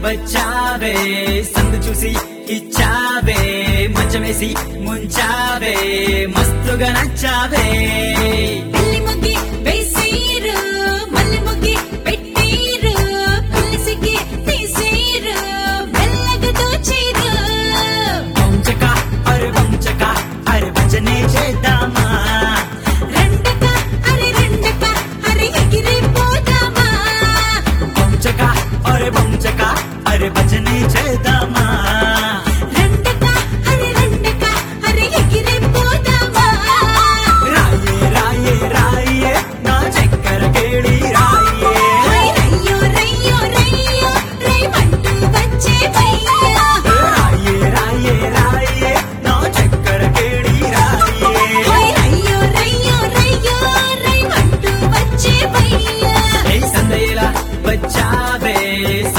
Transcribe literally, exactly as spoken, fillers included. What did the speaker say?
వచ్చావే సందు చూసి ఇచ్చావే మంచమేసి ముంచావే మస్తుగా నచ్చావే పెళ్లి ముగ్గి వేసేరు మల్లె ముగ్గి పెట్టేరు పులిసికి తీసేరు మెల్లగా దోచేరు వంచక అరే వంచక అరే భజనే చేద్దామా రెండక అరే రెండక అరే ఎగిరిపోదామా వంచక అరే వంచక అరే భజనే చేద్దామా రెండక అరే రెండక అరే ఎగిరిపోదామా రాయే రాయే రాయే నా చక్కెర కేళి రాయే రయ్యో రయ్యో రయ్యో రేమంటూ వచ్చేవయ్యా రాయే రాయే రాయే నా చక్కెర కేళి రాయే రయ్యో రయ్యో రయ్యో రేమంటూ వచ్చేవయ్యా ఏ సందేలా వచ్చావే